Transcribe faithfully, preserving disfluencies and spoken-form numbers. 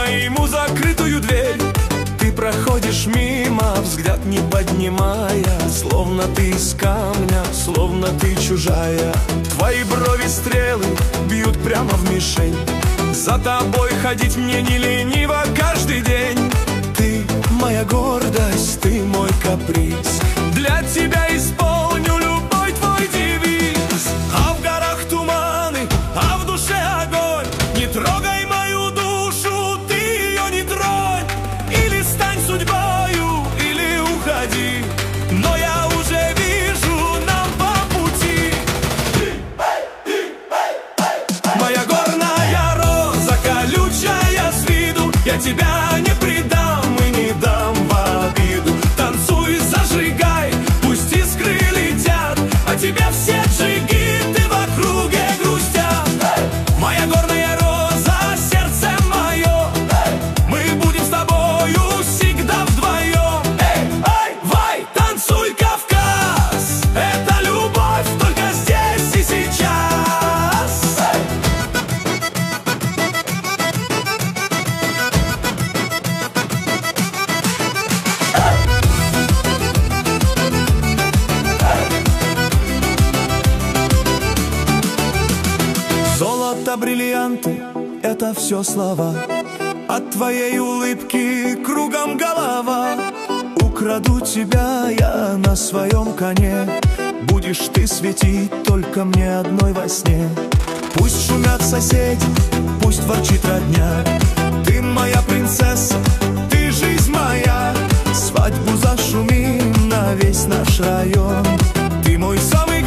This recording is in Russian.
ему закрытую дверь. Ты проходишь мимо, взгляд не поднимая, словно ты из камня, словно ты чужая. Твои брови стрелы бьют прямо в мишень. За тобой ходить мне не лениво каждый день. Ты моя гордость, ты мой каприз. Для тебя исполню любой твой девиз. А в горах туманы, а в душе огонь. Не трогай мою душу, ты ее не тронь. Или стань судьбою, или уходи. Но я уже вижу нам по пути. Моя горная роза, колючая с виду, я тебя не предам и не дам в обиду. Танцуй, зажигай, пусть искры летят, а тебя все джигиты в округе грустят. Моя горная роза, сердце мое, мы будем с тобою всегда вдвоем. Ай, вай, танцуй, Кавказ, это любовь только здесь и сейчас. Золото, бриллианты — это все слова. От твоей улыбки кругом голова. Украду тебя я на своем коне. Будешь ты светить только мне одной во сне. Пусть шумят соседи, пусть ворчит родня. Ты моя принцесса, ты жизнь моя. Свадьбу зашумим на весь наш район. Ты мой самый